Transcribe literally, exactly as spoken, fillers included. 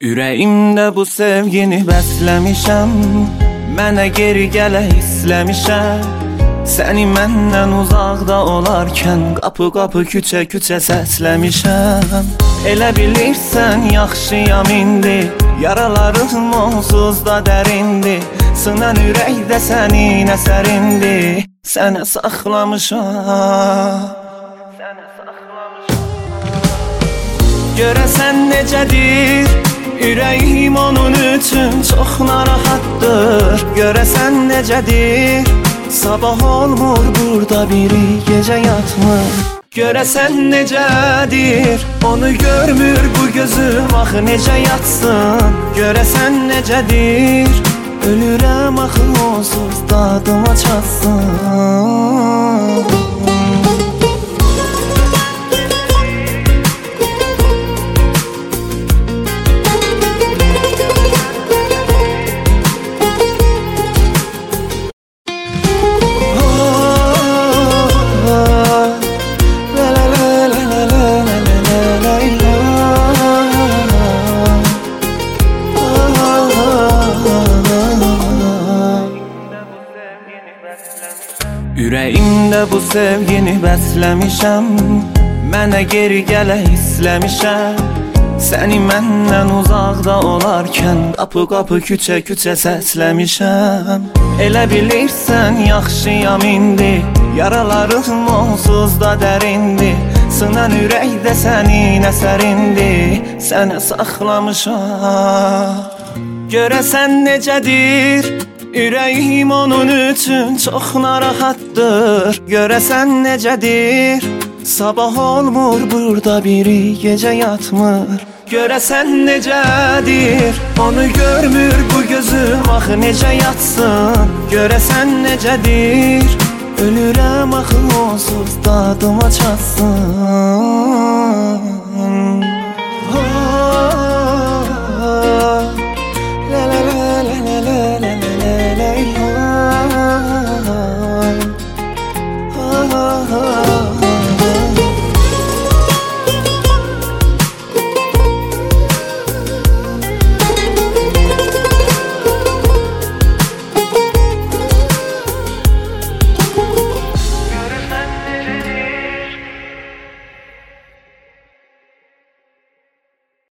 Ürəyimdə bu sevgini bəsləmişəm, mənə geri gələ istəmişəm. Səni məndən uzaqda olarkən qapı-qapı, küçə-küçə səsləmişəm. Elə bilirsən yaxşıyam indi, yaralarım onsuz da dərindir. Sınan ürəkdə sənin əsərindir, sənə saxlamışam. Görəsən necədir, ürəyim onun üçün çox narahatdır. Görəsən necədir, sabah olmur burada biri gecə yatmır. Görəsən necədir, onu görmür bu gözüm, axı necə yatsın. Görəsən necədir, ölürəm axı onsuz dadıma çatsın. Ürəyimdə bu sevgini bəsləmişəm, mənə geri gələ istəmişəm. Səni məndən uzaqda olarkən qapı-qapı, küçə-küçə səsləmişəm. Elə bilirsən yaxşıyam indi, yaralarım onsuz da dərindir. Sınan ürəkdə sənin əsərindir, sənə saxlamışam. Görəsən necədir, ürəyim onun üçün çox narahatdır. Görəsən necədir, sabah olmur burada biri gecə yatmır. Görəsən necədir, onu görmür bu gözüm, axı necə yatsın. Görəsən necədir, ölürəm axı onsuz dadıma çatsın.